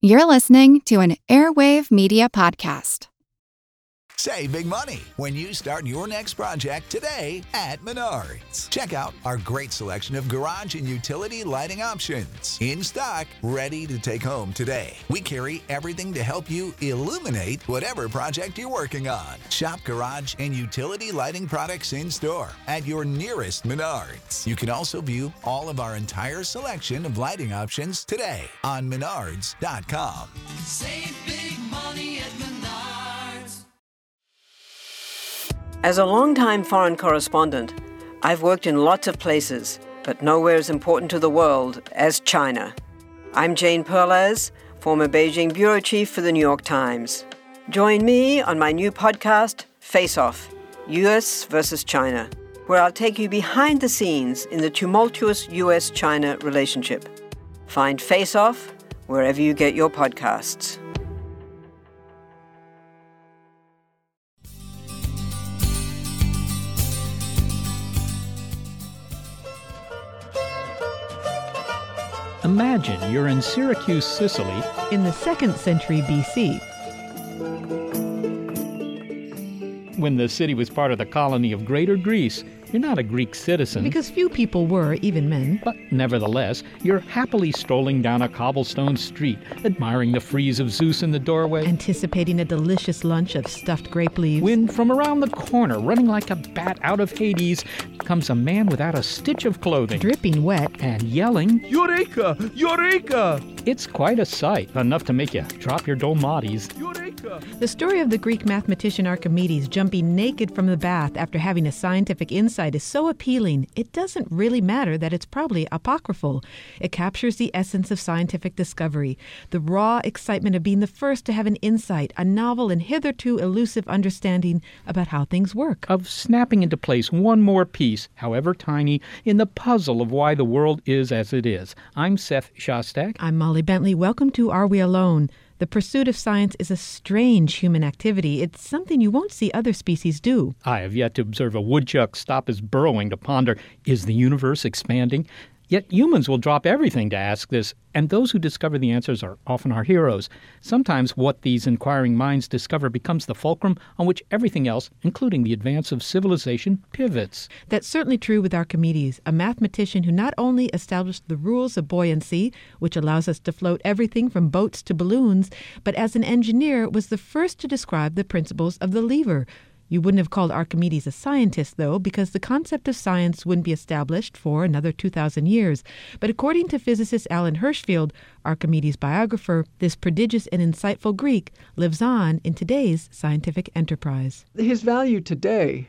You're listening to an Airwave Media Podcast. Save big money when you start your next project today at Menards. Check out our great selection of garage and utility lighting options. In stock, ready to take home today. We carry everything to help you illuminate whatever project you're working on. Shop garage and utility lighting products in store at your nearest Menards. You can also view all of our entire selection of lighting options today on Menards.com. Save big money at Menards. As a longtime foreign correspondent, I've worked in lots of places, but nowhere as important to the world as China. I'm Jane Perlez, former Beijing bureau chief for the New York Times. Join me on my new podcast, Face Off, U.S. versus China, where I'll take you behind the scenes in the tumultuous U.S.-China relationship. Find Face Off wherever you get your podcasts. Imagine you're in Syracuse, Sicily, in the 2nd century BC. when the city was part of the colony of Greater Greece. You're not a Greek citizen. Because few people were, even men. But nevertheless, you're happily strolling down a cobblestone street, admiring the frieze of Zeus in the doorway. Anticipating a delicious lunch of stuffed grape leaves. When from around the corner, running like a bat out of Hades, comes a man without a stitch of clothing. Dripping wet. And yelling, Eureka! Eureka! It's quite a sight, enough to make you drop your dolmades. Eureka! The story of the Greek mathematician Archimedes jumping naked from the bath after having a scientific insight is so appealing, it doesn't really matter that it's probably apocryphal. It captures the essence of scientific discovery, the raw excitement of being the first to have an insight, a novel and hitherto elusive understanding about how things work. Of snapping into place one more piece, however tiny, in the puzzle of why the world is as it is. I'm Seth Shostak. I'm Molly Bentley. Welcome to Are We Alone? The pursuit of science is a strange human activity. It's something you won't see other species do. I have yet to observe a woodchuck stop his burrowing to ponder, is the universe expanding? Yet humans will drop everything to ask this, and those who discover the answers are often our heroes. Sometimes what these inquiring minds discover becomes the fulcrum on which everything else, including the advance of civilization, pivots. That's certainly true with Archimedes, a mathematician who not only established the rules of buoyancy, which allows us to float everything from boats to balloons, but as an engineer was the first to describe the principles of the lever. You wouldn't have called Archimedes a scientist, though, because the concept of science wouldn't be established for another 2,000 years. But according to physicist Alan Hirschfeld, Archimedes' biographer, this prodigious and insightful Greek lives on in today's scientific enterprise. His value today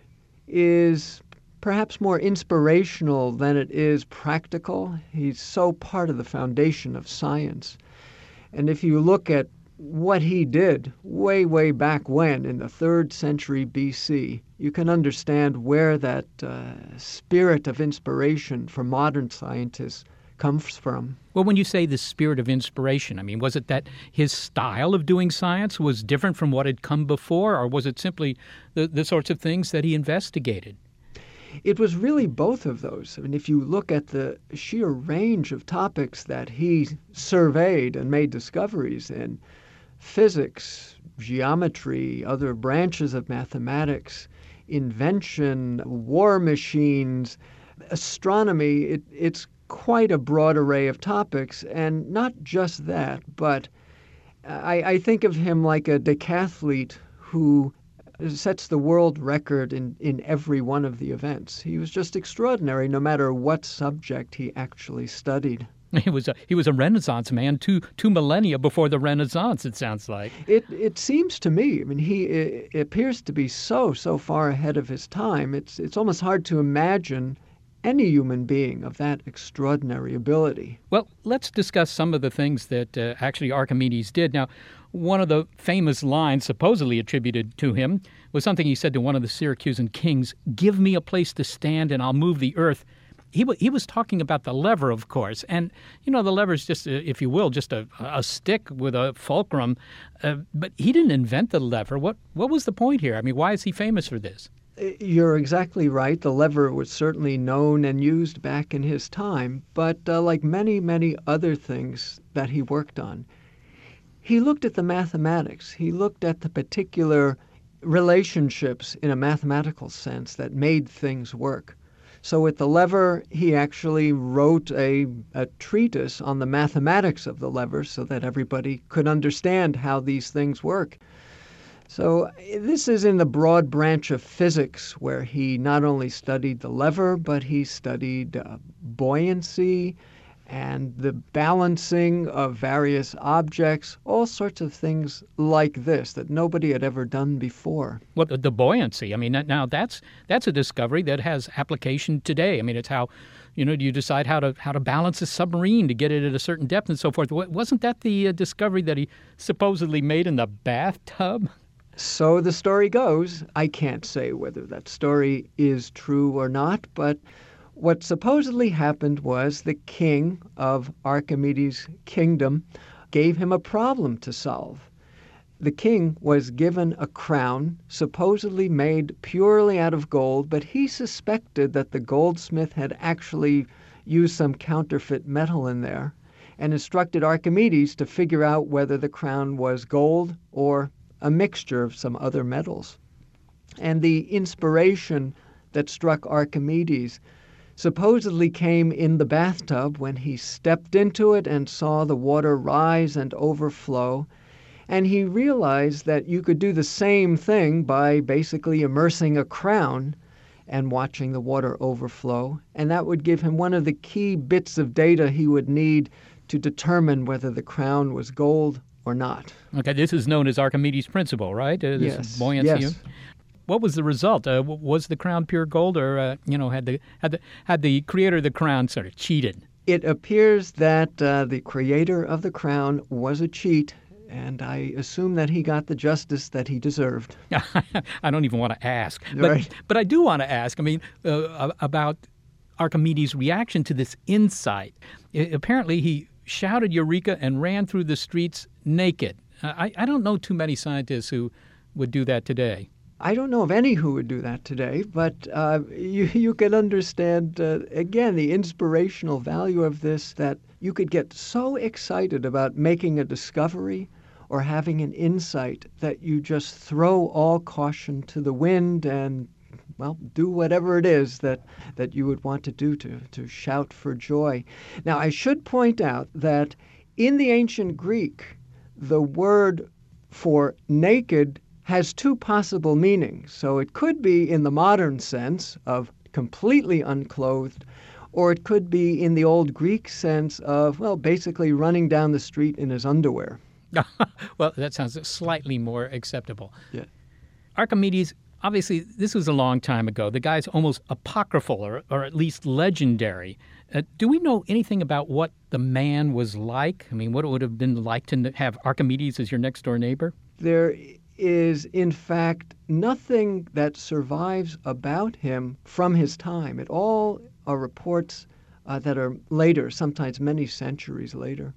is perhaps more inspirational than it is practical. He's so part of the foundation of science. And if you look at what he did way, way back when, in the 3rd century BC, you can understand where that spirit of inspiration for modern scientists comes from. Well, when you say the spirit of inspiration, I mean, was it that his style of doing science was different from what had come before, or was it simply the sorts of things that he investigated? It was really both of those. I mean, if you look at the sheer range of topics that he surveyed and made discoveries in, physics, geometry, other branches of mathematics, invention, war machines, astronomy, it's quite a broad array of topics. And not just that, but I think of him like a decathlete who sets the world record in every one of the events. He was just extraordinary no matter what subject he actually studied. He was a Renaissance man, two millennia before the Renaissance, it sounds like. It seems to me. I mean, he appears to be so far ahead of his time. It's almost hard to imagine any human being of that extraordinary ability. Well, let's discuss some of the things that actually Archimedes did. Now, one of the famous lines supposedly attributed to him was something he said to one of the Syracusan kings, "Give me a place to stand and I'll move the earth." He was talking about the lever, of course. And, the lever is just, if you will, just a stick with a fulcrum. But he didn't invent the lever. What was the point here? I mean, why is he famous for this? You're exactly right. The lever was certainly known and used back in his time. But like many, many other things that he worked on, he looked at the mathematics. He looked at the particular relationships in a mathematical sense that made things work. So with the lever, he actually wrote a treatise on the mathematics of the lever so that everybody could understand how these things work. So this is in the broad branch of physics where he not only studied the lever, but he studied buoyancy and the balancing of various objects, all sorts of things like this that nobody had ever done before. Well, the buoyancy, I mean, now that's a discovery that has application today. I mean, it's how, you decide how to balance a submarine to get it at a certain depth and so forth. Wasn't that the discovery that he supposedly made in the bathtub? So the story goes. I can't say whether that story is true or not, but what supposedly happened was the king of Archimedes' kingdom gave him a problem to solve. The king was given a crown supposedly made purely out of gold, but he suspected that the goldsmith had actually used some counterfeit metal in there and instructed Archimedes to figure out whether the crown was gold or a mixture of some other metals. And the inspiration that struck Archimedes supposedly came in the bathtub when he stepped into it and saw the water rise and overflow. And he realized that you could do the same thing by basically immersing a crown and watching the water overflow. And that would give him one of the key bits of data he would need to determine whether the crown was gold or not. Okay, this is known as Archimedes' principle, right? This Yes. buoyancy. Yes. What was the result? Was the crown pure gold, or had the creator of the crown sort of cheated? It appears that the creator of the crown was a cheat, and I assume that he got the justice that he deserved. I don't even want to ask, Right. but I do want to ask. I mean, about Archimedes' reaction to this insight. Apparently, he shouted "Eureka" and ran through the streets naked. I don't know too many scientists who would do that today. I don't know of any who would do that today, but you can understand, again, the inspirational value of this, that you could get so excited about making a discovery or having an insight that you just throw all caution to the wind and, well, do whatever it is that you would want to do to shout for joy. Now, I should point out that in the ancient Greek, the word for naked has two possible meanings. So it could be in the modern sense of completely unclothed, or it could be in the old Greek sense of, well, basically running down the street in his underwear. Well, that sounds slightly more acceptable. Yeah. Archimedes, obviously, this was a long time ago. The guy's almost apocryphal, or at least legendary. Do we know anything about what the man was like? I mean, what it would have been like to have Archimedes as your next-door neighbor? There is, in fact, nothing that survives about him from his time. It all are reports that are later, sometimes many centuries later.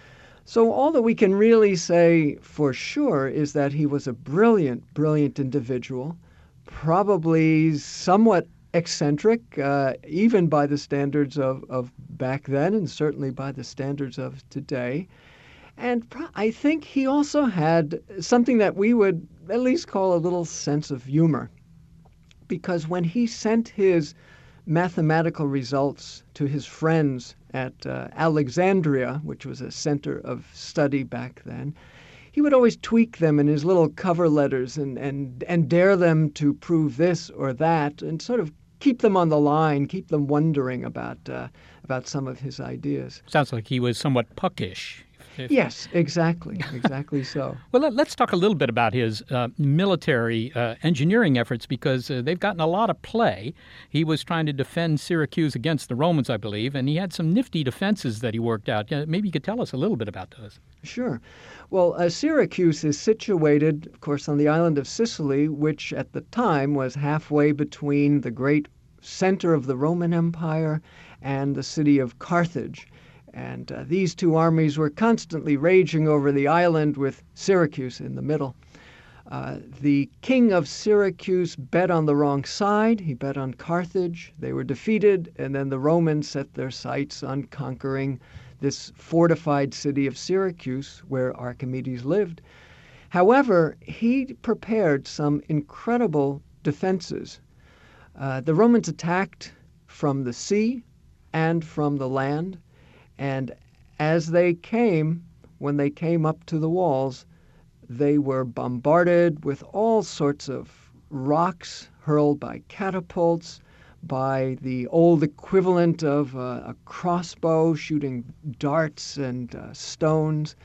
So all that we can really say for sure is that he was a brilliant, brilliant individual, probably somewhat eccentric, even by the standards of back then and certainly by the standards of today. And I think he also had something that we would at least call a little sense of humor, because when he sent his mathematical results to his friends at Alexandria, which was a center of study back then, he would always tweak them in his little cover letters and dare them to prove this or that and sort of keep them on the line, keep them wondering about some of his ideas. Sounds like he was somewhat puckish. Yes, exactly so. Well, let's talk a little bit about his military engineering efforts, because they've gotten a lot of play. He was trying to defend Syracuse against the Romans, I believe, and he had some nifty defenses that he worked out. Maybe you could tell us a little bit about those. Sure. Well, Syracuse is situated, of course, on the island of Sicily, which at the time was halfway between the great center of the Roman Empire and the city of Carthage. And these two armies were constantly raging over the island with Syracuse in the middle. The king of Syracuse bet on the wrong side. He bet on Carthage. They were defeated, and then the Romans set their sights on conquering this fortified city of Syracuse where Archimedes lived. However, he prepared some incredible defenses. The Romans attacked from the sea and from the land, and as they came, when they came up to the walls, they were bombarded with all sorts of rocks hurled by catapults, by the old equivalent of a crossbow shooting darts and stones.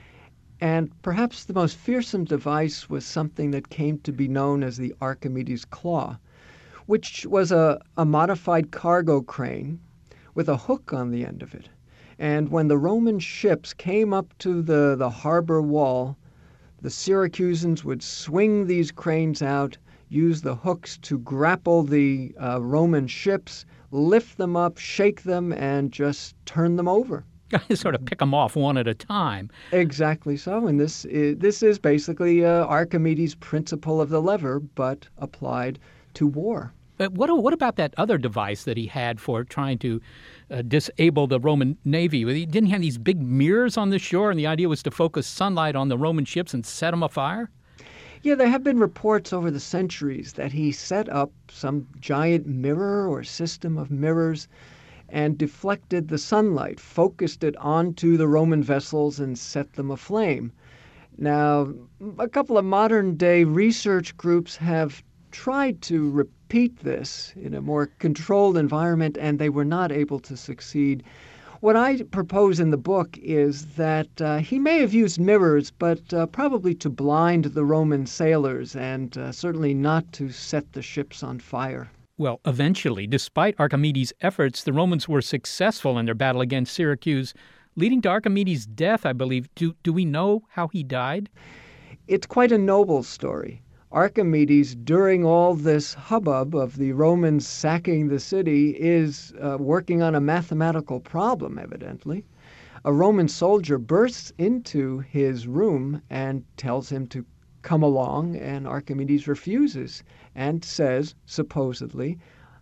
And perhaps the most fearsome device was something that came to be known as the Archimedes claw, which was a modified cargo crane with a hook on the end of it. And when the Roman ships came up to the harbor wall, the Syracusans would swing these cranes out, use the hooks to grapple the Roman ships, lift them up, shake them, and just turn them over. Sort of pick them off one at a time. Exactly so. And this is basically Archimedes' principle of the lever, but applied to war. But what about that other device that he had for trying to disable the Roman Navy? He didn't have these big mirrors on the shore, and the idea was to focus sunlight on the Roman ships and set them afire? Yeah, there have been reports over the centuries that he set up some giant mirror or system of mirrors and deflected the sunlight, focused it onto the Roman vessels and set them aflame. Now, a couple of modern-day research groups have tried to repeat this in a more controlled environment, and they were not able to succeed. What I propose in the book is that he may have used mirrors, but probably to blind the Roman sailors and certainly not to set the ships on fire. Well, eventually, despite Archimedes' efforts, the Romans were successful in their battle against Syracuse, leading to Archimedes' death, I believe. Do we know how he died? It's quite a noble story. Archimedes, during all this hubbub of the Romans sacking the city, is working on a mathematical problem, evidently. A Roman soldier bursts into his room and tells him to come along, and Archimedes refuses and says, supposedly,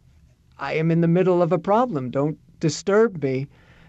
"I am in the middle of a problem. Don't disturb me."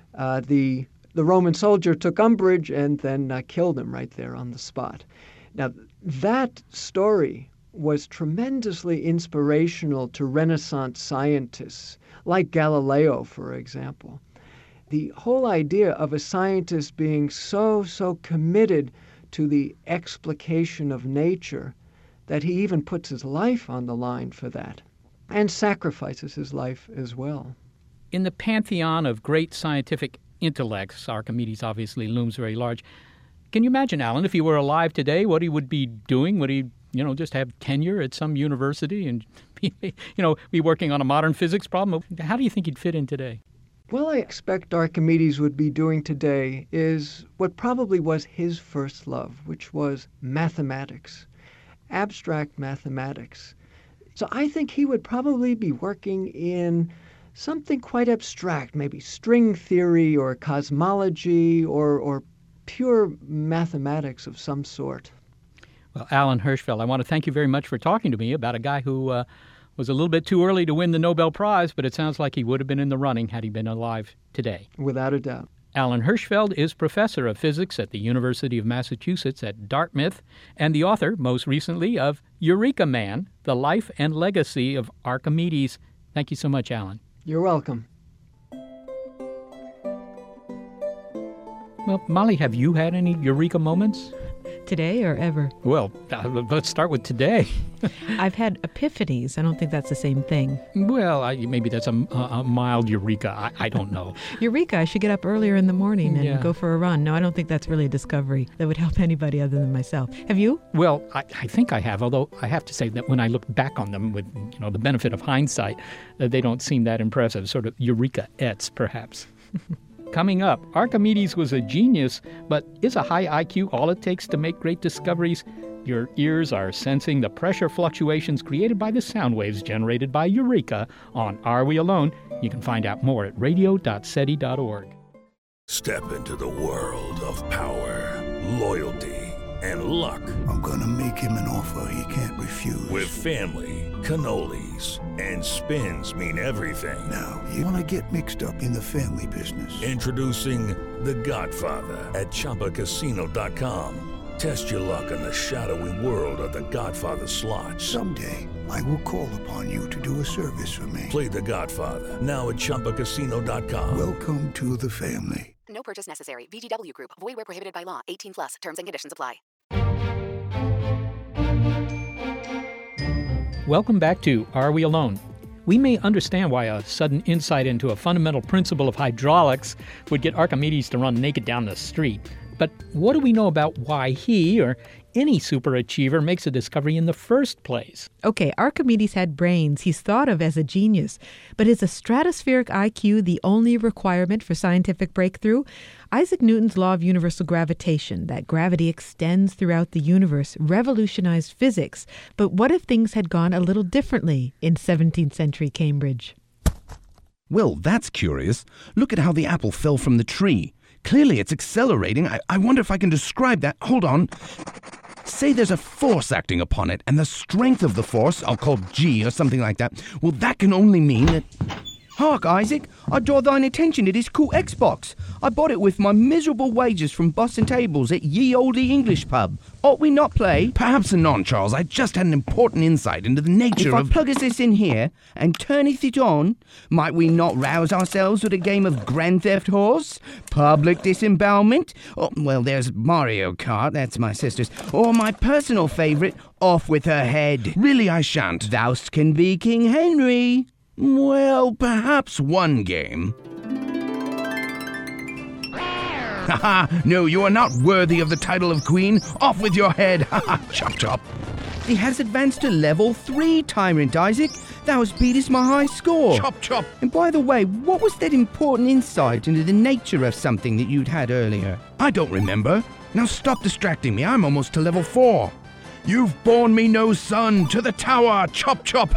The Roman soldier took umbrage and then killed him right there on the spot. Now, that story was tremendously inspirational to Renaissance scientists, like Galileo, for example. The whole idea of a scientist being so committed to the explication of nature that he even puts his life on the line for that and sacrifices his life as well. In the pantheon of great scientific intellects, Archimedes obviously looms very large. Can you imagine, Alan, if he were alive today, what he would be doing? Would he, just have tenure at some university and be working on a modern physics problem? How do you think he'd fit in today? Well, I expect Archimedes would be doing today is what probably was his first love, which was mathematics, abstract mathematics. So I think he would probably be working in something quite abstract, maybe string theory or cosmology or pure mathematics of some sort. Well, Alan Hirschfeld, I want to thank you very much for talking to me about a guy who was a little bit too early to win the Nobel Prize, but it sounds like he would have been in the running had he been alive today. Without a doubt. Alan Hirschfeld is professor of physics at the University of Massachusetts at Dartmouth and the author, most recently, of Eureka Man, The Life and Legacy of Archimedes. Thank you so much, Alan. You're welcome. Well, Molly, have you had any Eureka moments? Today or ever? Well, let's start with today. I've had epiphanies. I don't think that's the same thing. Well, maybe that's a mild eureka. I don't know. Eureka, I should get up earlier in the morning and go for a run. No, I don't think that's really a discovery that would help anybody other than myself. Have you? Well, I think I have, although I have to say that when I look back on them with the benefit of hindsight, they don't seem that impressive, sort of eureka-ettes, perhaps. Coming up, Archimedes was a genius, but is a high IQ all it takes to make great discoveries? Your ears are sensing the pressure fluctuations created by the sound waves generated by Eureka on Are We Alone? You can find out more at radio.seti.org. Step into the world of power, loyalty, and luck. I'm gonna make him an offer he can't refuse. With family, cannolis, and spins mean everything. Now, you wanna get mixed up in the family business. Introducing The Godfather at ChumbaCasino.com. Test your luck in the shadowy world of The Godfather slot. Someday, I will call upon you to do a service for me. Play The Godfather now at ChumbaCasino.com. Welcome to the family. No purchase necessary. VGW Group. Void where prohibited by law. 18 plus. Terms and conditions apply. Welcome back to Are We Alone? We may understand why a sudden insight into a fundamental principle of hydraulics would get Archimedes to run naked down the street. But what do we know about why he, or any superachiever, makes a discovery in the first place? Okay, Archimedes had brains. He's thought of as a genius. But is a stratospheric IQ the only requirement for scientific breakthrough? Isaac Newton's law of universal gravitation, that gravity extends throughout the universe, revolutionized physics. But what if things had gone a little differently in 17th century Cambridge? Well, that's curious. Look at how the apple fell from the tree. Clearly it's accelerating. I wonder if I can describe that. Hold on. Say there's a force acting upon it, and the strength of the force, I'll call G or something like that, well, that can only mean that... Hark, Isaac, I draw thine attention to this cool Xbox. I bought it with my miserable wages from Boston Tables at Ye Olde English Pub. Ought we not play? Perhaps anon, Charles. I just had an important insight into the nature of... If I pluggeth this in here and turneth it on, might we not rouse ourselves with a game of Grand Theft Horse? Public disembowelment? Oh, well, there's Mario Kart, that's my sister's. Or my personal favourite, Off With Her Head. Really, I shan't. Thou'st can be King Henry. Well, perhaps one game. Haha, no, you are not worthy of the title of queen. Off with your head. Haha, chop chop. He has advanced to level 3, Tyrant Isaac. Thou hast beatest my high score. Chop chop. And by the way, what was that important insight into the nature of something that you'd had earlier? I don't remember. Now stop distracting me. I'm almost to level 4. You've borne me no son. To the tower. Chop chop.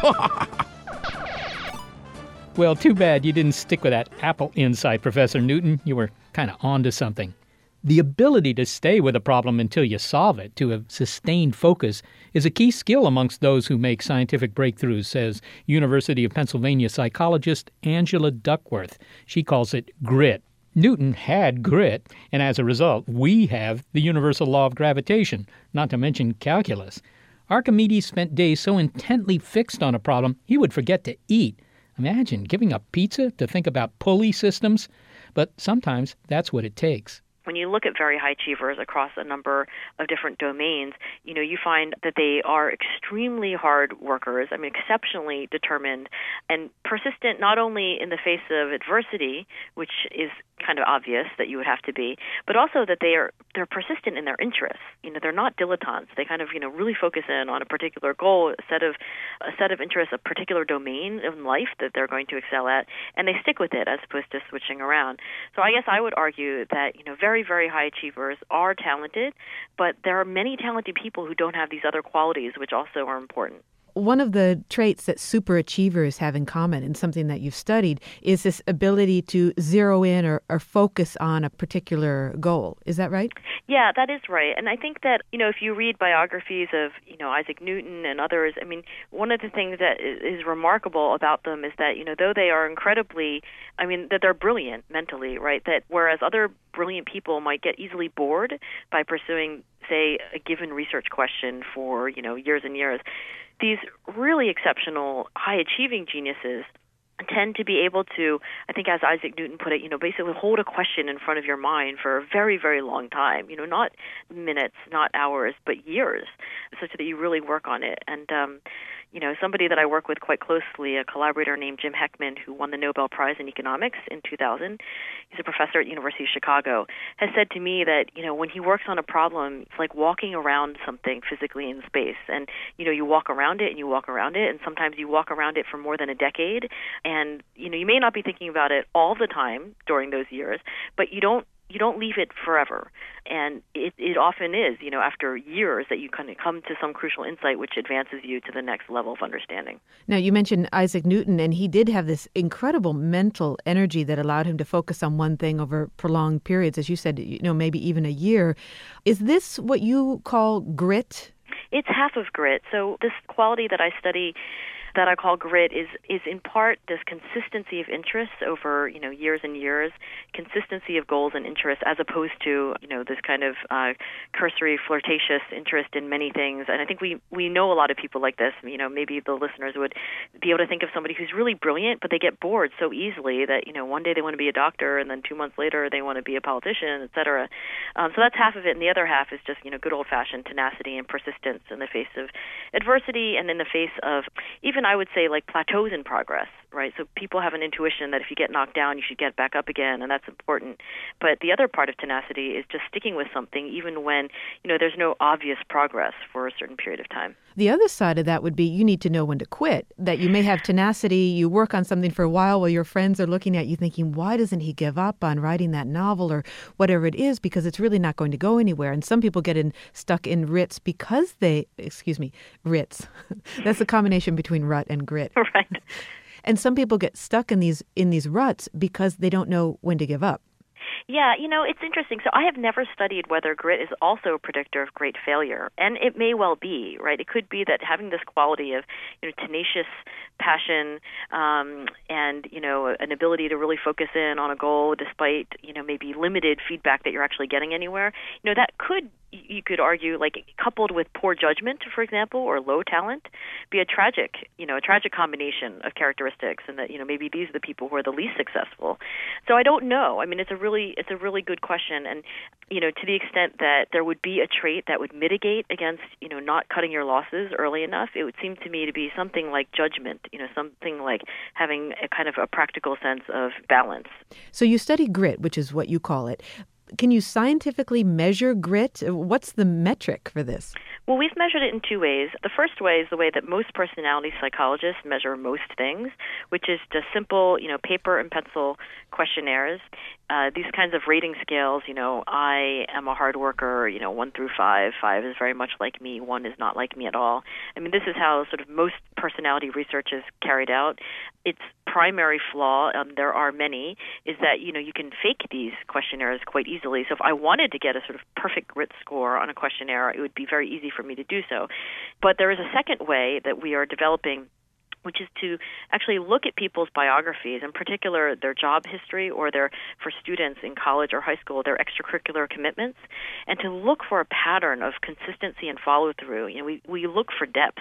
Well, too bad you didn't stick with that apple insight, Professor Newton. You were kind of onto something. The ability to stay with a problem until you solve it, to have sustained focus, is a key skill amongst those who make scientific breakthroughs, says University of Pennsylvania psychologist Angela Duckworth. She calls it grit. Newton had grit, and as a result, we have the universal law of gravitation, not to mention calculus. Archimedes spent days so intently fixed on a problem, he would forget to eat. Imagine giving up pizza to think about pulley systems, but sometimes that's what it takes. When you look at very high achievers across a number of different domains, you find that they are extremely hard workers, exceptionally determined and persistent not only in the face of adversity, which is kind of obvious that you would have to be, but also that they're persistent in their interests. They're not dilettantes. They kind of, really focus in on a particular goal, a set of interests, a particular domain in life that they're going to excel at, and they stick with it as opposed to switching around. So I guess I would argue that, very, very high achievers are talented, but there are many talented people who don't have these other qualities, which also are important. One of the traits that superachievers have in common, and something that you've studied, is this ability to zero in or focus on a particular goal. Is that right? Yeah, that is right. And I think that, if you read biographies of, Isaac Newton and others, one of the things that is remarkable about them is that, though they are incredibly, that they're brilliant mentally, right? That whereas other brilliant people might get easily bored by pursuing, say, a given research question for, years and years, these really exceptional, high-achieving geniuses tend to be able to, I think as Isaac Newton put it, basically hold a question in front of your mind for a very, very long time, not minutes, not hours, but years, such that you really work on it. And, somebody that I work with quite closely, a collaborator named Jim Heckman, who won the Nobel Prize in Economics in 2000, he's a professor at University of Chicago, has said to me that, when he works on a problem, it's like walking around something physically in space. And, you walk around it and you walk around it, and sometimes you walk around it for more than a decade. And, you may not be thinking about it all the time during those years, but you don't you don't leave it forever. And it often is, after years that you kind of come to some crucial insight which advances you to the next level of understanding. Now, you mentioned Isaac Newton, and he did have this incredible mental energy that allowed him to focus on one thing over prolonged periods, as you said, maybe even a year. Is this what you call grit? It's half of grit. So this quality that I study that I call grit is in part this consistency of interests over, years and years, consistency of goals and interests as opposed to, this kind of cursory, flirtatious interest in many things. And I think we know a lot of people like this. Maybe the listeners would be able to think of somebody who's really brilliant, but they get bored so easily that, one day they want to be a doctor and then 2 months later they want to be a politician, et cetera. So that's half of it. And the other half is just, good old-fashioned tenacity and persistence in the face of adversity and in the face of even, I would say, like plateaus in progress, right? So people have an intuition that if you get knocked down, you should get back up again, and that's important. But the other part of tenacity is just sticking with something even when, there's no obvious progress for a certain period of time. The other side of that would be you need to know when to quit, that you may have tenacity, you work on something for a while your friends are looking at you thinking, why doesn't he give up on writing that novel or whatever it is, because it's really not going to go anywhere. And some people get stuck in ruts because ruts. That's a combination between rut and grit. Right. And some people get stuck in these ruts because they don't know when to give up. Yeah, it's interesting. So I have never studied whether grit is also a predictor of great failure, and it may well be, right? It could be that having this quality of, tenacious passion and, an ability to really focus in on a goal despite, maybe limited feedback that you're actually getting anywhere, that could, you could argue, like coupled with poor judgment, for example, or low talent, be a tragic combination of characteristics, and that, maybe these are the people who are the least successful. So I don't know. I mean, it's a really good question, and to the extent that there would be a trait that would mitigate against not cutting your losses early enough, it would seem to me to be something like judgment, something like having a kind of a practical sense of balance. So you study grit, which is what you call it. Can you scientifically measure grit? What's the metric for this? Well, we've measured it in two ways. The first way is the way that most personality psychologists measure most things, which is just simple, paper and pencil questionnaires. These kinds of rating scales, I am a hard worker, 1 through 5. 5 is very much like me. 1 is not like me at all. I mean, this is how sort of most personality research is carried out. Its primary flaw, there are many, is that, you can fake these questionnaires quite easily. So if I wanted to get a sort of perfect grit score on a questionnaire, it would be very easy for me to do so. But there is a second way that we are developing, which is to actually look at people's biographies, in particular their job history or for students in college or high school, their extracurricular commitments, and to look for a pattern of consistency and follow-through. We look for depth,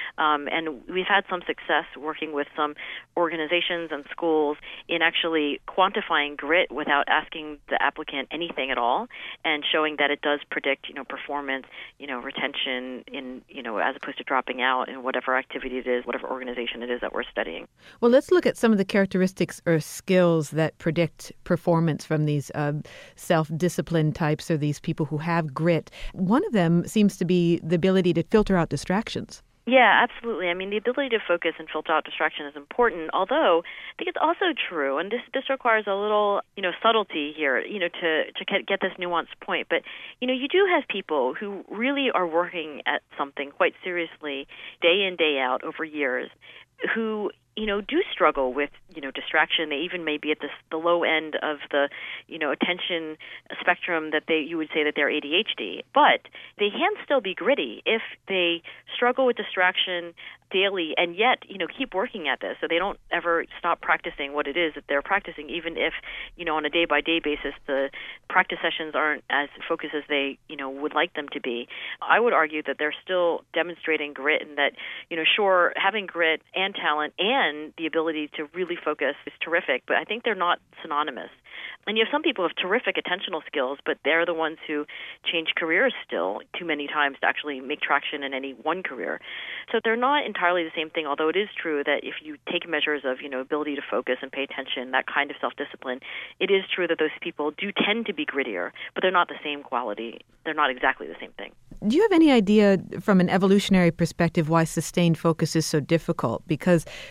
and we've had some success working with some organizations and schools in actually quantifying grit without asking the applicant anything at all, and showing that it does predict, performance, retention in, as opposed to dropping out in whatever activity it is, whatever organization it is that we're studying. Well, let's look at some of the characteristics or skills that predict performance from these self-disciplined types or these people who have grit. One of them seems to be the ability to filter out distractions. Yeah, absolutely. I mean, the ability to focus and filter out distraction is important, although I think it's also true, and this requires a little, subtlety here, to get this nuanced point. But, you do have people who really are working at something quite seriously day in, day out over years, who do struggle with, distraction. They even may be at the low end of the, attention spectrum that you would say that they're ADHD. But they can still be gritty if they struggle with distraction daily and yet, keep working at this. So they don't ever stop practicing what it is that they're practicing, even if, on a day-by-day basis, the practice sessions aren't as focused as they, would like them to be. I would argue that they're still demonstrating grit and that, sure, having grit and talent and the ability to really focus is terrific, but I think they're not synonymous. And you have some people who have terrific attentional skills, but they're the ones who change careers still too many times to actually make traction in any one career. So they're not entirely the same thing, although it is true that if you take measures of, ability to focus and pay attention, that kind of self-discipline, it is true that those people do tend to be grittier, but they're not the same quality. They're not exactly the same thing. Do you have any idea from an evolutionary perspective why sustained focus is so difficult? Because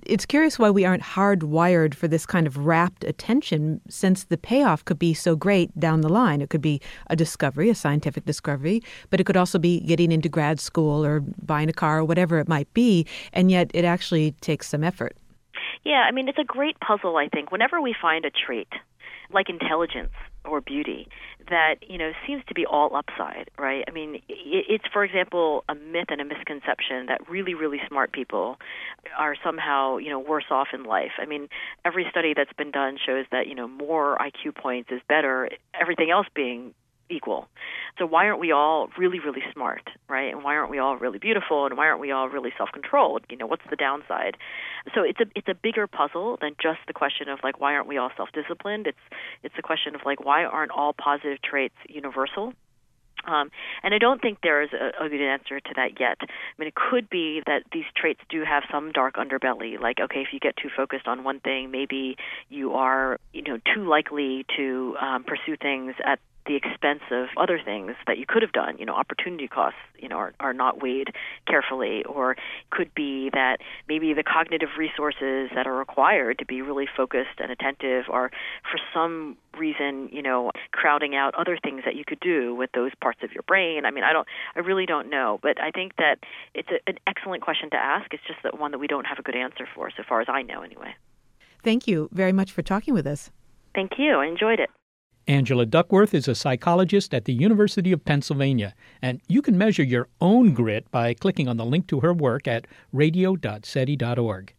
it's curious why we aren't hardwired for this kind of rapt attention, since the payoff could be so great down the line. It could be a discovery, a scientific discovery, but it could also be getting into grad school or buying a car or whatever it might be, and yet it actually takes some effort. Yeah, I mean, it's a great puzzle, I think. Whenever we find a trait, like intelligence or beauty, that, seems to be all upside, right? I mean, it's, for example, a myth and a misconception that really, really smart people are somehow, worse off in life. I mean, every study that's been done shows that, more IQ points is better, everything else being equal. So why aren't we all really, really smart, right? And why aren't we all really beautiful? And why aren't we all really self-controlled? What's the downside? So it's a bigger puzzle than just the question of like, why aren't we all self-disciplined? It's the question of like, why aren't all positive traits universal? And I don't think there is a good answer to that yet. I mean, it could be that these traits do have some dark underbelly. Like, okay, if you get too focused on one thing, maybe you are, too likely to pursue things at the expense of other things that you could have done. Opportunity costs, are not weighed carefully. Or it could be that maybe the cognitive resources that are required to be really focused and attentive are, for some reason, crowding out other things that you could do with those parts of your brain. I mean, I really don't know. But I think that it's an excellent question to ask. It's just that one that we don't have a good answer for, so far as I know anyway. Thank you very much for talking with us. Thank you. I enjoyed it. Angela Duckworth is a psychologist at the University of Pennsylvania, and you can measure your own grit by clicking on the link to her work at radio.seti.org.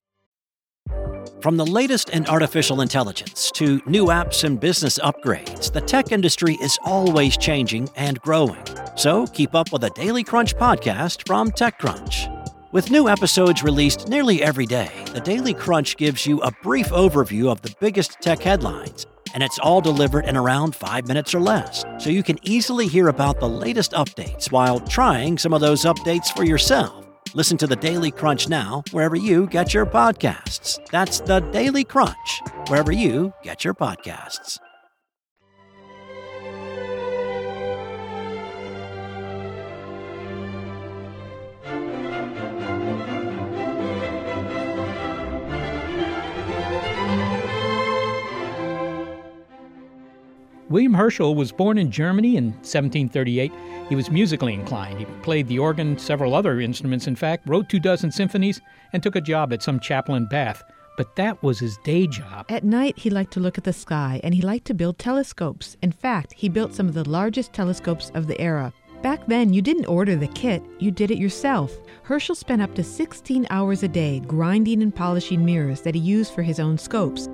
From the latest in artificial intelligence to new apps and business upgrades, the tech industry is always changing and growing. So keep up with the Daily Crunch podcast from TechCrunch. With new episodes released nearly every day, the Daily Crunch gives you a brief overview of the biggest tech headlines, and it's all delivered in around 5 minutes or less, so you can easily hear about the latest updates while trying some of those updates for yourself. Listen to the Daily Crunch now, wherever you get your podcasts. That's the Daily Crunch, wherever you get your podcasts. William Herschel was born in Germany in 1738. He was musically inclined. He played the organ, several other instruments, in fact, wrote 24 symphonies, and took a job at some chapel in Bath. But that was his day job. At night, he liked to look at the sky, and he liked to build telescopes. In fact, he built some of the largest telescopes of the era. Back then, you didn't order the kit, you did it yourself. Herschel spent up to 16 hours a day grinding and polishing mirrors that he used for his own scopes.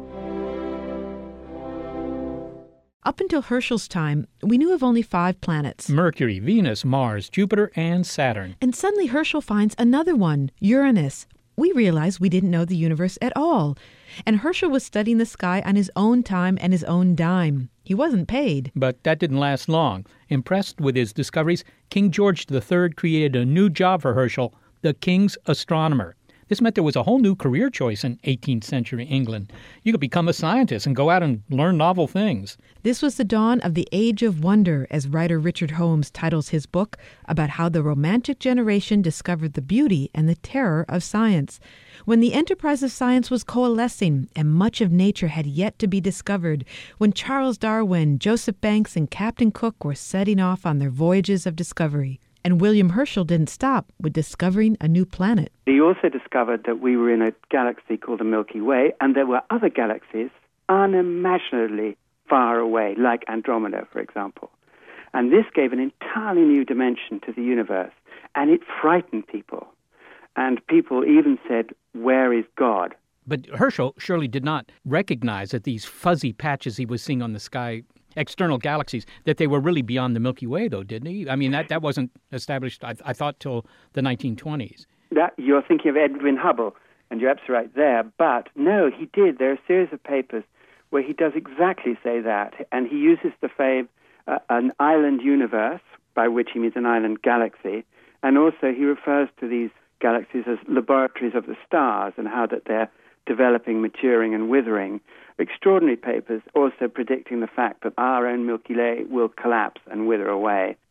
Up until Herschel's time, we knew of only 5 planets: Mercury, Venus, Mars, Jupiter, and Saturn. And suddenly Herschel finds another one, Uranus. We realized we didn't know the universe at all. And Herschel was studying the sky on his own time and his own dime. He wasn't paid. But that didn't last long. Impressed with his discoveries, King George III created a new job for Herschel, the King's Astronomer. This meant there was a whole new career choice in 18th century England. You could become a scientist and go out and learn novel things. This was the dawn of the Age of Wonder, as writer Richard Holmes titles his book about how the Romantic generation discovered the beauty and the terror of science. When the enterprise of science was coalescing and much of nature had yet to be discovered, when Charles Darwin, Joseph Banks, and Captain Cook were setting off on their voyages of discovery. And William Herschel didn't stop with discovering a new planet. He also discovered that we were in a galaxy called the Milky Way, and there were other galaxies unimaginably far away, like Andromeda, for example. And this gave an entirely new dimension to the universe, and it frightened people. And people even said, "Where is God?" But Herschel surely did not recognize that these fuzzy patches he was seeing on the sky, external galaxies, that they were really beyond the Milky Way, though, didn't he? I mean, that wasn't established, I thought, till the 1920s. You're thinking of Edwin Hubble, and you're absolutely right there. But no, he did. There are a series of papers where he does exactly say that, and he uses the phrase an island universe, by which he means an island galaxy, and also he refers to these galaxies as laboratories of the stars and how that they're developing, maturing, and withering. Extraordinary papers also predicting the fact that our own Milky Way will collapse and wither away.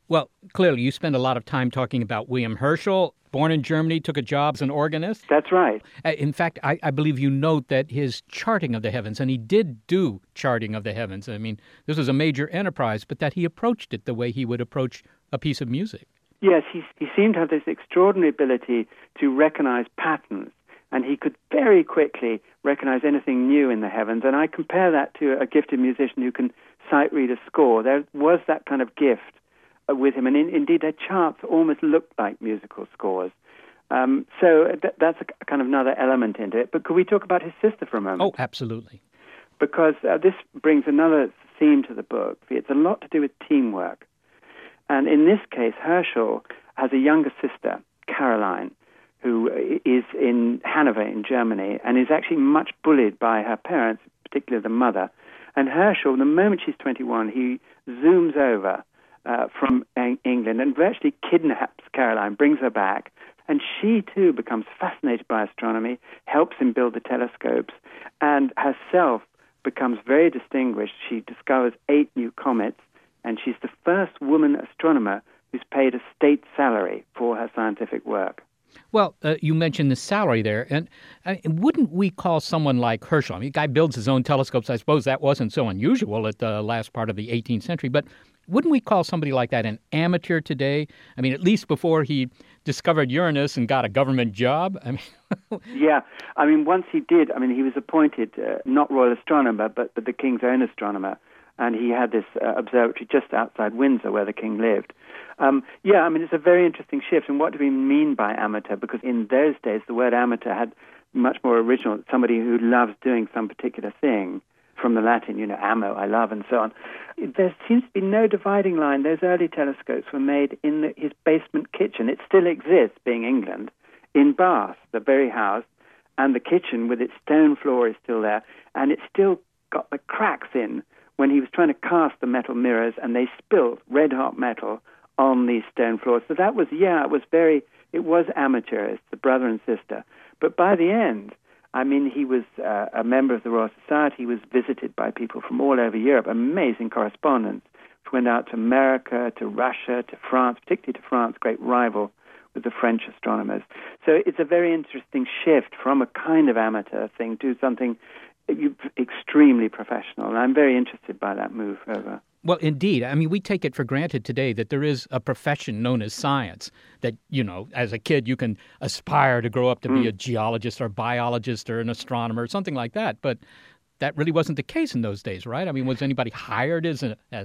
Well, clearly you spend a lot of time talking about William Herschel, born in Germany, took a job as an organist. That's right. In fact, I believe you note that his charting of the heavens, and he did do charting of the heavens. I mean, this was a major enterprise, but that he approached it the way he would approach a piece of music. Yes, he seemed to have this extraordinary ability to recognize patterns, and he could very quickly recognize anything new in the heavens. And I compare that to a gifted musician who can sight read a score. There was that kind of gift with him, and indeed their charts almost looked like musical scores. So that's a kind of another element into it. But could we talk about his sister for a moment? Oh, absolutely. Because this brings another theme to the book. It's a lot to do with teamwork. And in this case, Herschel has a younger sister, Caroline, who is in Hanover in Germany and is actually much bullied by her parents, particularly the mother. And Herschel, the moment she's 21, he zooms over from England and virtually kidnaps Caroline, brings her back, and she too becomes fascinated by astronomy, helps him build the telescopes, and herself becomes very distinguished. She discovers 8 new comets, and she's the first woman astronomer who's paid a state salary for her scientific work. Well, you mentioned the salary there, and wouldn't we call someone like Herschel, I mean, the guy builds his own telescopes, I suppose that wasn't so unusual at the last part of the 18th century, but wouldn't we call somebody like that an amateur today? I mean, at least before he discovered Uranus and got a government job? I mean, yeah, I mean, once he did, I mean, he was appointed not royal astronomer, but the king's own astronomer, and he had this observatory just outside Windsor where the king lived. Yeah, I mean, it's a very interesting shift. And what do we mean by amateur? Because in those days, the word amateur had much more original, somebody who loves doing some particular thing, from the Latin, you know, amo, I love, and so on. There seems to be no dividing line. Those early telescopes were made in his basement kitchen. It still exists, being England, in Bath, the very house, and the kitchen with its stone floor is still there, and it's still got the cracks in when he was trying to cast the metal mirrors, and they spilled red-hot metal on these stone floors. So that was, it was amateurish, the brother and sister. But by the end, I mean, he was a member of the Royal Society. He was visited by people from all over Europe, amazing correspondence. He went out to America, to Russia, to France, particularly to France, great rival with the French astronomers. So it's a very interesting shift from a kind of amateur thing to something extremely professional. And I'm very interested by that move over. Well, indeed. I mean, we take it for granted today that there is a profession known as science, that, you know, as a kid you can aspire to grow up to be a geologist or a biologist or an astronomer or something like that. But that really wasn't the case in those days, right? I mean, was anybody hired as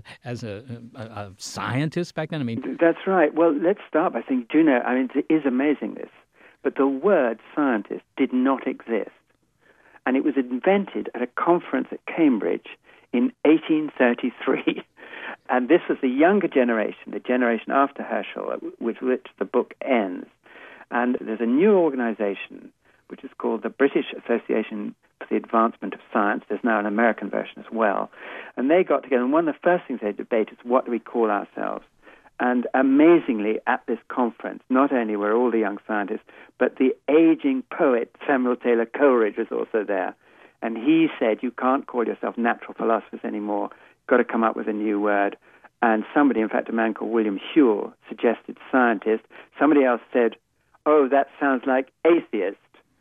a scientist back then? I mean, that's right. Well, let's start by saying, I mean, it is amazing this, but the word scientist did not exist. And it was invented at a conference at Cambridge in 1833. And this was the younger generation, the generation after Herschel, with which the book ends. And there's a new organization, which is called the British Association for the Advancement of Science. There's now an American version as well. And they got together, and one of the first things they debate is, what do we call ourselves? And amazingly, at this conference, not only were all the young scientists, but the aging poet Samuel Taylor Coleridge was also there. And he said, you can't call yourself natural philosophers anymore. You've got to come up with a new word. And somebody, in fact, a man called William Whewell, suggested scientist. Somebody else said, oh, that sounds like atheist.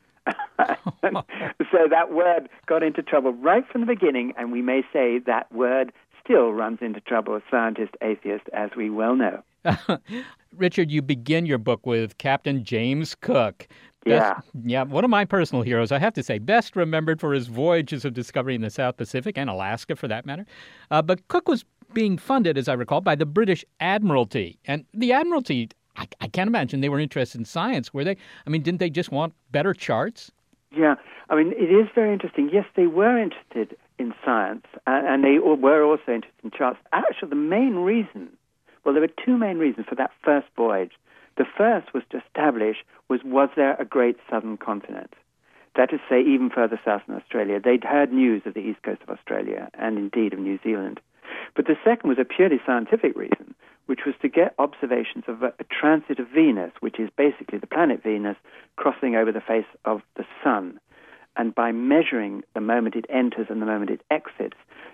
So that word got into trouble right from the beginning, and we may say that word still runs into trouble with scientist, atheist, as we well know. Richard, you begin your book with Captain James Cook. Yeah, one of my personal heroes, I have to say, best remembered for his voyages of discovery in the South Pacific and Alaska, for that matter. But Cook was being funded, as I recall, by the British Admiralty. And the Admiralty, I can't imagine they were interested in science, were they? I mean, didn't they just want better charts? Yeah, I mean, it is very interesting. Yes, they were interested in science, and they were also interested in charts. Actually, the main reason, well, there were two main reasons for that first voyage. The first was to establish, was there a great southern continent? That is to say, even further south in Australia. They'd heard news of the east coast of Australia, and indeed of New Zealand. But the second was a purely scientific reason, which was to get observations of a transit of Venus, which is basically the planet Venus crossing over the face of the sun. And by measuring the moment it enters and the moment it exits,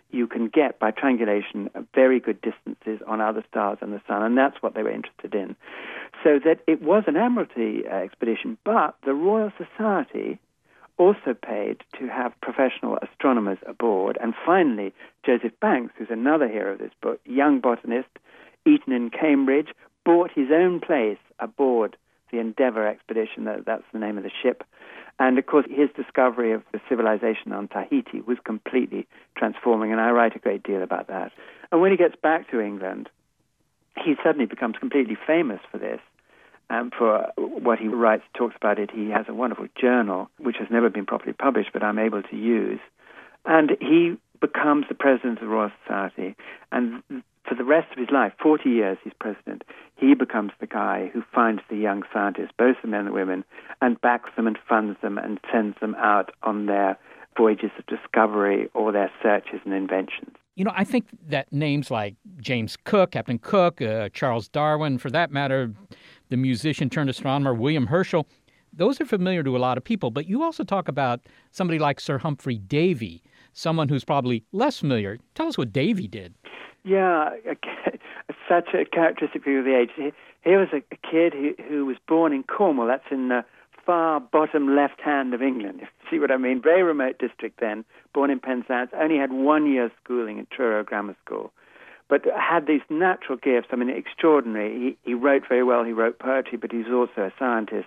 you can get, by triangulation, very good distances on other stars and the sun, and that's what they were interested in. So that it was an Admiralty expedition, but the Royal Society also paid to have professional astronomers aboard. And finally, Joseph Banks, who's another hero of this book, young botanist, Eton in Cambridge, bought his own place aboard the Endeavour expedition. That's the name of the ship. And, of course, his discovery of the civilization on Tahiti was completely transforming, and I write a great deal about that. And when he gets back to England, he suddenly becomes completely famous for this. For what he writes, talks about it. He has a wonderful journal, which has never been properly published, but I'm able to use. And he becomes the president of the Royal Society. And for the rest of his life, 40 years he's president, he becomes the guy who finds the young scientists, both the men and the women, and backs them and funds them and sends them out on their voyages of discovery or their searches and inventions. You know, I think that names like James Cook, Captain Cook, Charles Darwin, for that matter, the musician turned astronomer William Herschel, those are familiar to a lot of people. But you also talk about somebody like Sir Humphrey Davy, someone who's probably less familiar. Tell us what Davy did. Yeah, such a characteristic figure of the age. He was a kid who was born in Cornwall. That's in the far bottom left hand of England, if you see what I mean. Very remote district then, born in Penzance, only had 1 year's schooling at Truro Grammar School, but had these natural gifts. I mean, extraordinary. He wrote very well, he wrote poetry, but he was also a scientist.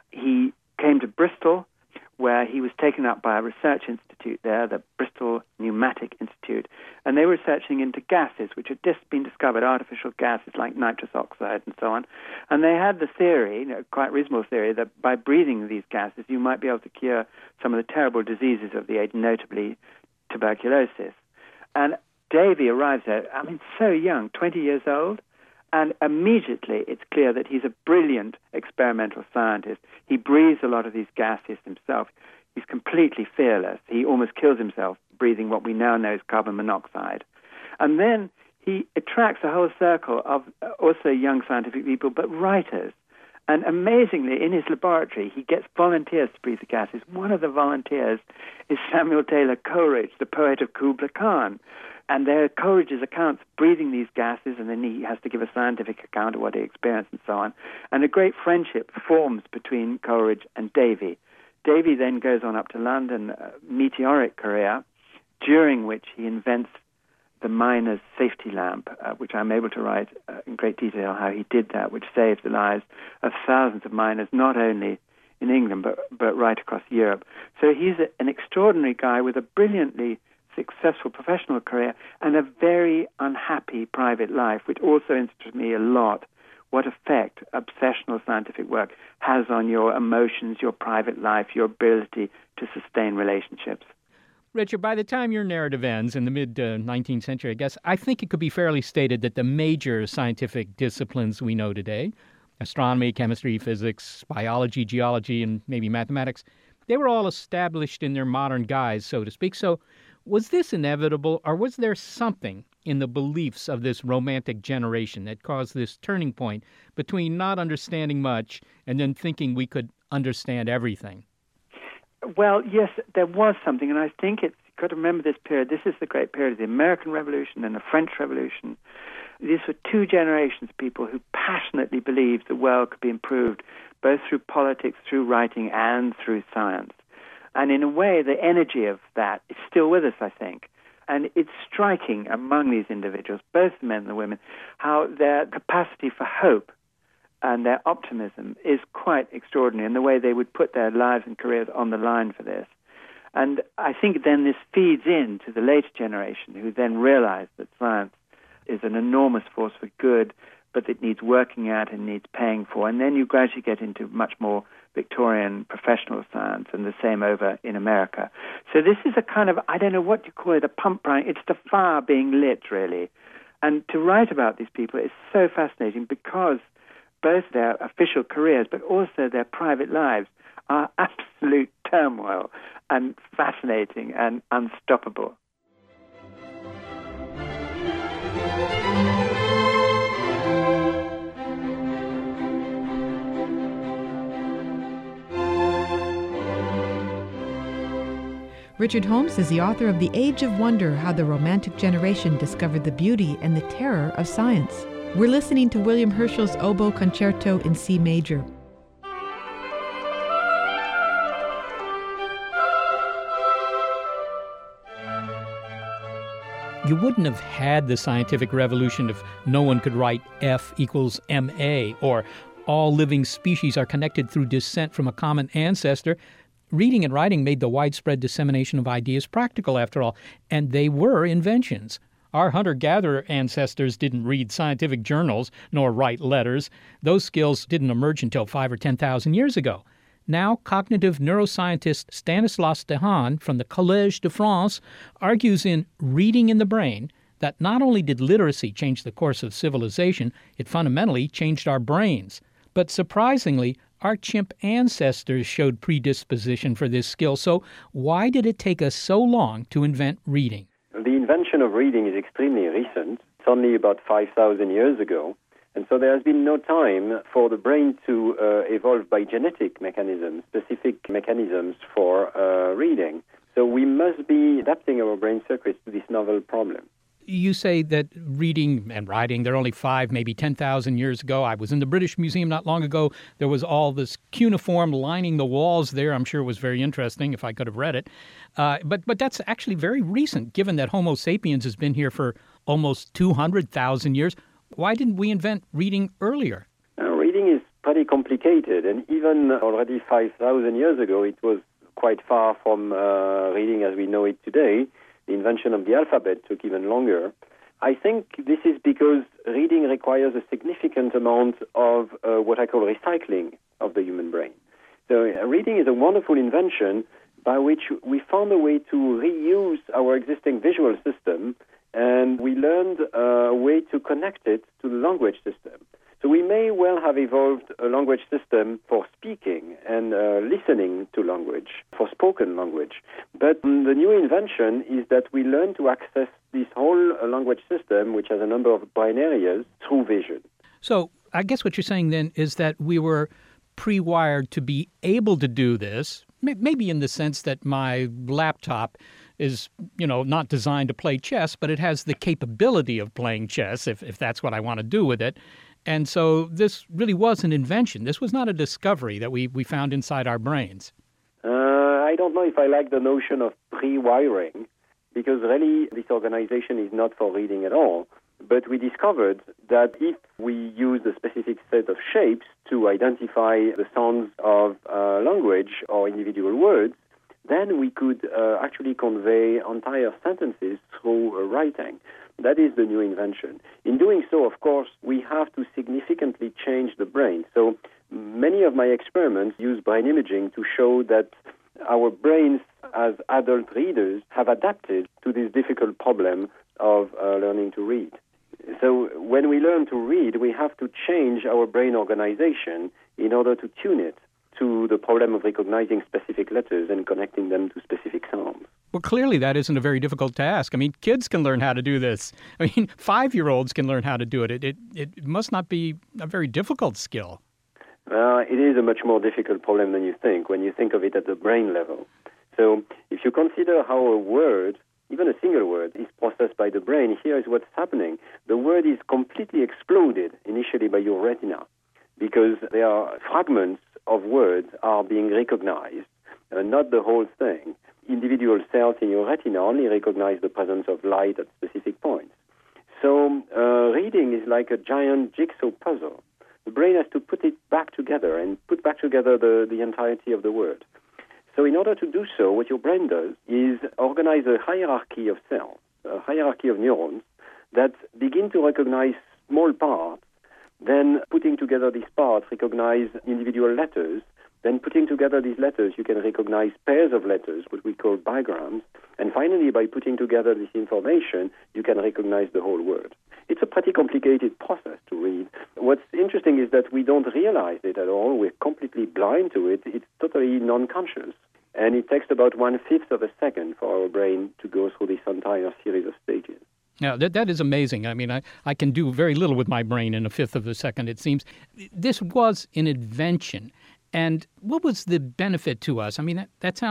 He came to Bristol, where he was taken up by a research institute there, the Bristol Pneumatic Institute, and they were researching into gases, which had just been discovered, artificial gases like nitrous oxide and so on. And they had the theory, quite reasonable theory, that by breathing these gases, you might be able to cure some of the terrible diseases of the age, notably tuberculosis. And Davy arrives there, so young, 20 years old, and immediately it's clear that he's a brilliant experimental scientist. He breathes a lot of these gases himself. He's completely fearless. He almost kills himself breathing what we now know as carbon monoxide. And then he attracts a whole circle of also young scientific people, but writers. And amazingly, in his laboratory, he gets volunteers to breathe the gases. One of the volunteers is Samuel Taylor Coleridge, the poet of Kubla Khan. And there are Coleridge's accounts breathing these gases, and then he has to give a scientific account of what he experienced and so on. And a great friendship forms between Coleridge and Davy. Davy then goes on up to London, a meteoric career, during which he invents the miner's safety lamp, which I'm able to write in great detail how he did that, which saved the lives of thousands of miners, not only in England, but right across Europe. So he's an extraordinary guy with a brilliantly successful professional career and a very unhappy private life, which also interests me a lot. What effect obsessional scientific work has on your emotions, your private life, your ability to sustain relationships. Richard, by the time your narrative ends in the mid-19th century, I think it could be fairly stated that the major scientific disciplines we know today, astronomy, chemistry, physics, biology, geology, and maybe mathematics, they were all established in their modern guise, so to speak. So was this inevitable, or was there something in the beliefs of this romantic generation that caused this turning point between not understanding much and then thinking we could understand everything? Well, yes, there was something, and I think you've got to remember this period. This is the great period of the American Revolution and the French Revolution. These were two generations of people who passionately believed the world could be improved, both through politics, through writing, and through science. And in a way, the energy of that is still with us, I think. And it's striking among these individuals, both the men and the women, how their capacity for hope and their optimism is quite extraordinary in the way they would put their lives and careers on the line for this. And I think then this feeds into the later generation, who then realize that science is an enormous force for good, but it needs working at and needs paying for. And then you gradually get into much more Victorian professional science, and the same over in America. So this is a kind of, I don't know what you call it, a pump prime. It's the fire being lit, really. And to write about these people is so fascinating because both their official careers, but also their private lives, are absolute turmoil and fascinating and unstoppable. Richard Holmes is the author of The Age of Wonder, How the Romantic Generation Discovered the Beauty and the Terror of Science. We're listening to William Herschel's Oboe Concerto in C major. You wouldn't have had the scientific revolution if no one could write F equals MA, or all living species are connected through descent from a common ancestor. Reading and writing made the widespread dissemination of ideas practical, after all, and they were inventions. Our hunter-gatherer ancestors didn't read scientific journals nor write letters. Those skills didn't emerge until 5,000 or 10,000 years ago. Now, cognitive neuroscientist Stanislas Dehaene from the Collège de France argues in Reading in the Brain that not only did literacy change the course of civilization, it fundamentally changed our brains. But surprisingly, our chimp ancestors showed predisposition for this skill. So why did it take us so long to invent reading? The invention of reading is extremely recent. It's only about 5,000 years ago. And so there has been no time for the brain to evolve by genetic mechanisms, specific mechanisms for reading. So we must be adapting our brain circuits to this novel problem. You say that reading and writing, they're only 5,000, maybe 10,000 years ago. I was in the British Museum not long ago. There was all this cuneiform lining the walls there. I'm sure it was very interesting if I could have read it. But that's actually very recent, given that Homo sapiens has been here for almost 200,000 years. Why didn't we invent reading earlier? Reading is pretty complicated, and even already 5,000 years ago, it was quite far from reading as we know it today. The invention of the alphabet took even longer. I think this is because reading requires a significant amount of what I call recycling of the human brain. So reading is a wonderful invention by which we found a way to reuse our existing visual system, and we learned a way to connect it to the language system. So we may well have evolved a language system for speaking and listening to language, for spoken language. But the new invention is that we learn to access this whole language system, which has a number of brain areas, through vision. So I guess what you're saying then is that we were pre-wired to be able to do this, maybe in the sense that my laptop is, not designed to play chess, but it has the capability of playing chess, if that's what I want to do with it. And so this really was an invention. This was not a discovery that we found inside our brains. I don't know if I like the notion of pre-wiring, because really this organization is not for reading at all. But we discovered that if we use a specific set of shapes to identify the sounds of language or individual words, then we could actually convey entire sentences through writing. That is the new invention. In doing so, of course, we have to significantly change the brain. So many of my experiments use brain imaging to show that our brains as adult readers have adapted to this difficult problem of learning to read. So when we learn to read, we have to change our brain organization in order to tune it to the problem of recognizing specific letters and connecting them to specific sounds. Well, clearly that isn't a very difficult task. I mean, kids can learn how to do this. I mean, 5-year-olds can learn how to do it. It must not be a very difficult skill. It is a much more difficult problem than you think when you think of it at the brain level. So if you consider how a word, even a single word, is processed by the brain, here is what's happening. The word is completely exploded initially by your retina because there are fragments of words are being recognized, not the whole thing. Individual cells in your retina only recognize the presence of light at specific points. So reading is like a giant jigsaw puzzle. The brain has to put it back together and put back together the entirety of the word. So in order to do so, what your brain does is organize a hierarchy of cells, a hierarchy of neurons that begin to recognize small parts, then putting together these parts recognize individual letters, then putting together these letters you can recognize pairs of letters, what we call bigrams, and finally by putting together this information you can recognize the whole word. It's a pretty complicated process to read. What's interesting is that we don't realize it at all. We're completely blind to it. It's totally non-conscious. And it takes about 1/5 of a second for our brain to go through this entire series of stages. Now, that is amazing. I mean, I can do very little with my brain in 1/5 of a second, it seems. This was an invention. And what was the benefit to us? I mean, that sounds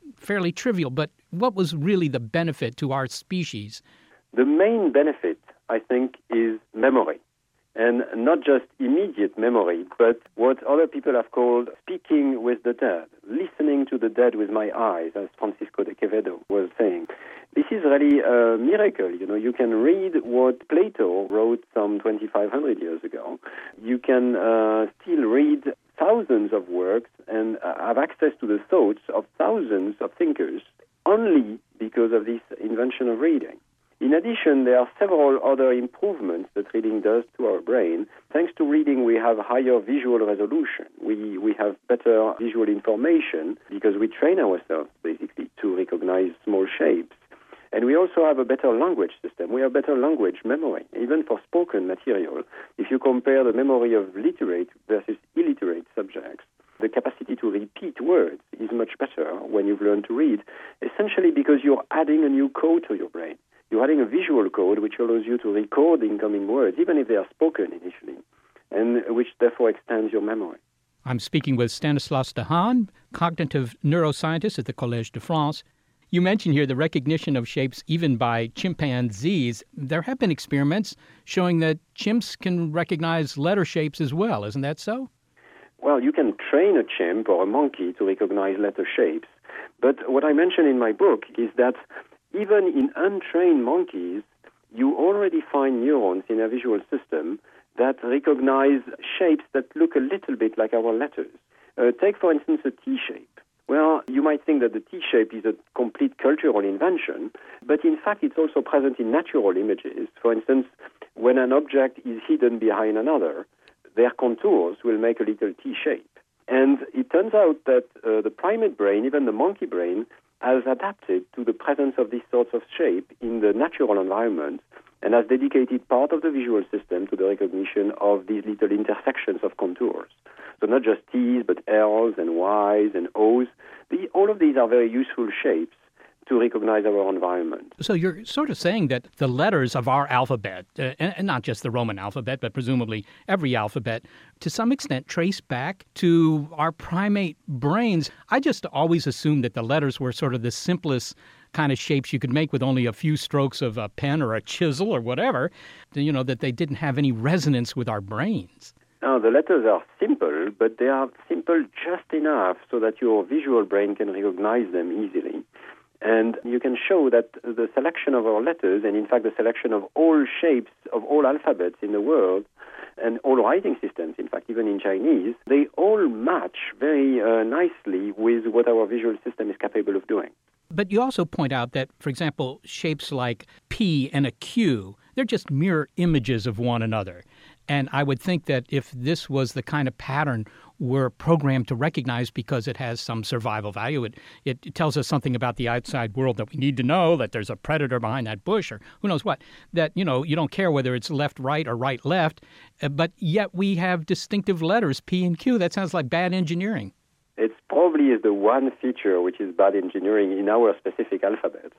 fairly trivial, but what was really the benefit to our species? The main benefit, I think, is memory. And not just immediate memory, but what other people have called speaking with the dead, listening to the dead with my eyes, as Francisco de Quevedo was saying. This is really a miracle. You can read what Plato wrote some 2,500 years ago. You can still read thousands of works and have access to the thoughts of thousands of thinkers only because of this invention of reading. In addition, there are several other improvements that reading does to our brain. Thanks to reading, we have higher visual resolution. We have better visual information because we train ourselves, basically, to recognize small shapes. And we also have a better language system. We have better language memory, even for spoken material. If you compare the memory of literate versus illiterate subjects, the capacity to repeat words is much better when you've learned to read, essentially because you're adding a new code to your brain. You're adding a visual code which allows you to record incoming words, even if they are spoken initially, and which therefore extends your memory. I'm speaking with Stanislas Dehaene, cognitive neuroscientist at the Collège de France. You mentioned here the recognition of shapes even by chimpanzees. There have been experiments showing that chimps can recognize letter shapes as well. Isn't that so? Well, you can train a chimp or a monkey to recognize letter shapes. But what I mentioned in my book is that even in untrained monkeys, you already find neurons in a visual system that recognize shapes that look a little bit like our letters. Take, for instance, a T-shape. Well, you might think that the T-shape is a complete cultural invention, but in fact it's also present in natural images. For instance, when an object is hidden behind another, their contours will make a little T-shape. And it turns out that the primate brain, even the monkey brain, has adapted to the presence of these sorts of shape in the natural environment and has dedicated part of the visual system to the recognition of these little intersections of contours. So not just T's, but L's and Y's and O's. All of these are very useful shapes to recognize our environment. So you're sort of saying that the letters of our alphabet, and not just the Roman alphabet, but presumably every alphabet, to some extent trace back to our primate brains. I just always assumed that the letters were sort of the simplest kind of shapes you could make with only a few strokes of a pen or a chisel or whatever, that they didn't have any resonance with our brains. No, the letters are simple, but they are simple just enough so that your visual brain can recognize them easily. And you can show that the selection of our letters, and in fact the selection of all shapes of all alphabets in the world, and all writing systems, in fact, even in Chinese, they all match very nicely with what our visual system is capable of doing. But you also point out that, for example, shapes like P and a Q, they're just mirror images of one another. And I would think that if this was the kind of pattern we're programmed to recognize because it has some survival value, it tells us something about the outside world that we need to know, that there's a predator behind that bush or who knows what, that, you don't care whether it's left, right, or right, left, but yet we have distinctive letters, P and Q. That sounds like bad engineering. It probably is the one feature which is bad engineering in our specific alphabet.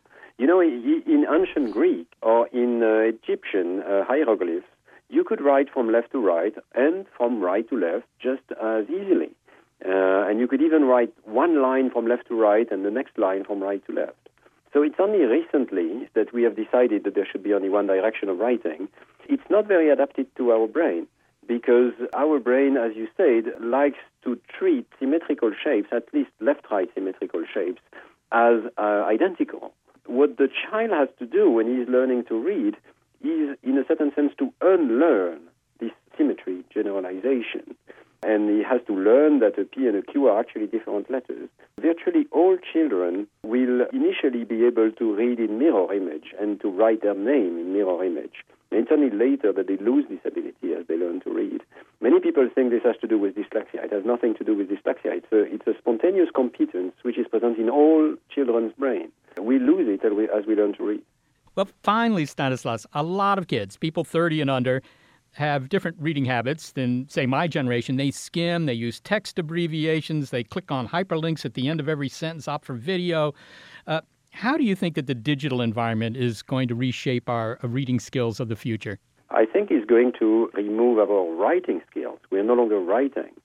In ancient Greek or in Egyptian hieroglyphs, you could write from left to right and from right to left just as easily. And you could even write one line from left to right and the next line from right to left. So it's only recently that we have decided that there should be only one direction of writing. It's not very adapted to our brain because our brain, as you said, likes to treat symmetrical shapes, at least left-right symmetrical shapes, as identical. What the child has to do when he's learning to read is, in a certain sense, to unlearn this symmetry generalization. And he has to learn that a P and a Q are actually different letters. Virtually all children will initially be able to read in mirror image and to write their name in mirror image. And it's only later that they lose this ability as they learn to read. Many people think this has to do with dyslexia. It has nothing to do with dyslexia. It's a spontaneous competence which is present in all children's brains. We lose it as we learn to read. Well, finally, Stanislas, a lot of kids, people 30 and under, have different reading habits than, say, my generation. They skim, they use text abbreviations, they click on hyperlinks at the end of every sentence, opt for video. How do you think that the digital environment is going to reshape our reading skills of the future? I think it's going to remove our writing skills. We're no longer writing.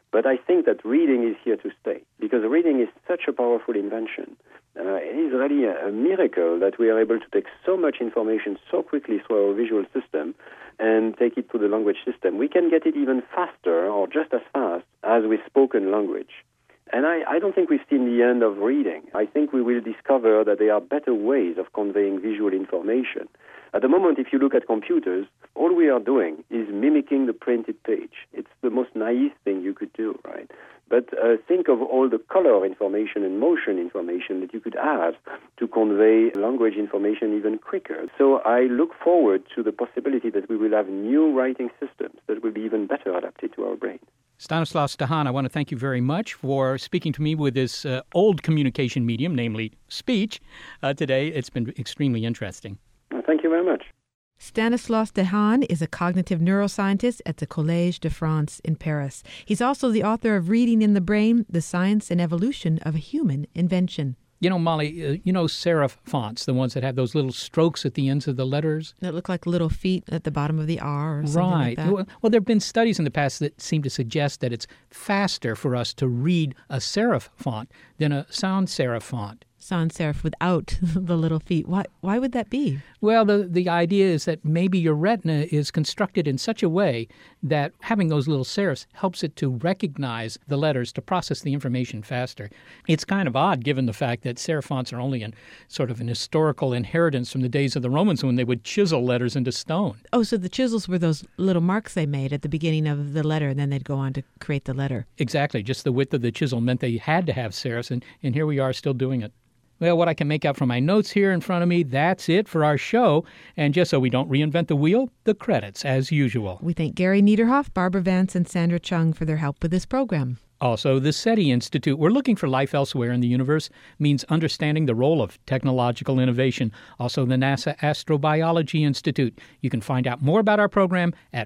But I think that reading is here to stay, because reading is such a powerful invention. It is really a miracle that we are able to take so much information so quickly through our visual system and take it to the language system. We can get it even faster or just as fast as with spoken language. And I don't think we've seen the end of reading. I think we will discover that there are better ways of conveying visual information. At the moment, if you look at computers, all we are doing is mimicking the printed page. It's the most naive thing you could do, right? But think of all the color information and motion information that you could have to convey language information even quicker. So I look forward to the possibility that we will have new writing systems that will be even better adapted to our brain. Stanislas Dehaene, I want to thank you very much for speaking to me with this old communication medium, namely speech, today. It's been extremely interesting. Thank you very much. Stanislas Dehaene is a cognitive neuroscientist at the Collège de France in Paris. He's also the author of Reading in the Brain, The Science and Evolution of a Human Invention. You know, Molly, you know serif fonts, the ones that have those little strokes at the ends of the letters? That look like little feet at the bottom of the R or something like that. Right. Well, there have been studies in the past that seem to suggest that it's faster for us to read a serif font than a sans serif font. Sans serif without the little feet. Why would that be? Well, the idea is that maybe your retina is constructed in such a way that having those little serifs helps it to recognize the letters, to process the information faster. It's kind of odd given the fact that serif fonts are only sort of an historical inheritance from the days of the Romans when they would chisel letters into stone. Oh, so the chisels were those little marks they made at the beginning of the letter, and then they'd go on to create the letter. Exactly. Just the width of the chisel meant they had to have serifs, and here we are still doing it. Well, what I can make out from my notes here in front of me, that's it for our show. And just so we don't reinvent the wheel, the credits as usual. We thank Gary Niederhoff, Barbara Vance, and Sandra Chung for their help with this program. Also, the SETI Institute, we're looking for life elsewhere in the universe, means understanding the role of technological innovation. Also, the NASA Astrobiology Institute. You can find out more about our program at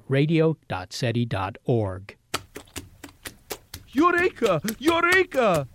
radio.seti.org. Eureka! Eureka!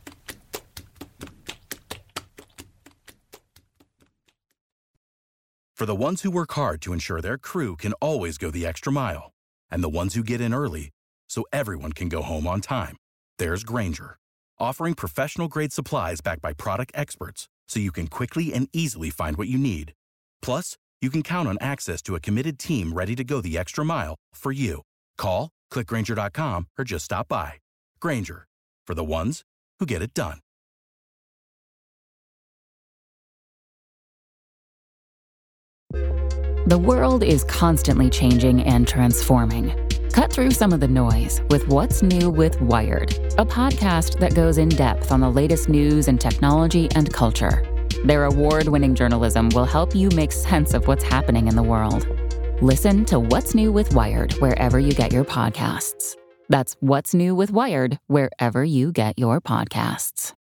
For the ones who work hard to ensure their crew can always go the extra mile, and the ones who get in early so everyone can go home on time, there's Grainger, offering professional-grade supplies backed by product experts so you can quickly and easily find what you need. Plus, you can count on access to a committed team ready to go the extra mile for you. Call, click Grainger.com, or just stop by. Grainger, for the ones who get it done. The world is constantly changing and transforming. Cut through some of the noise with What's New with Wired, a podcast that goes in depth on the latest news and technology and culture. Their award-winning journalism will help you make sense of what's happening in the world. Listen to What's New with Wired wherever you get your podcasts. That's What's New with Wired wherever you get your podcasts.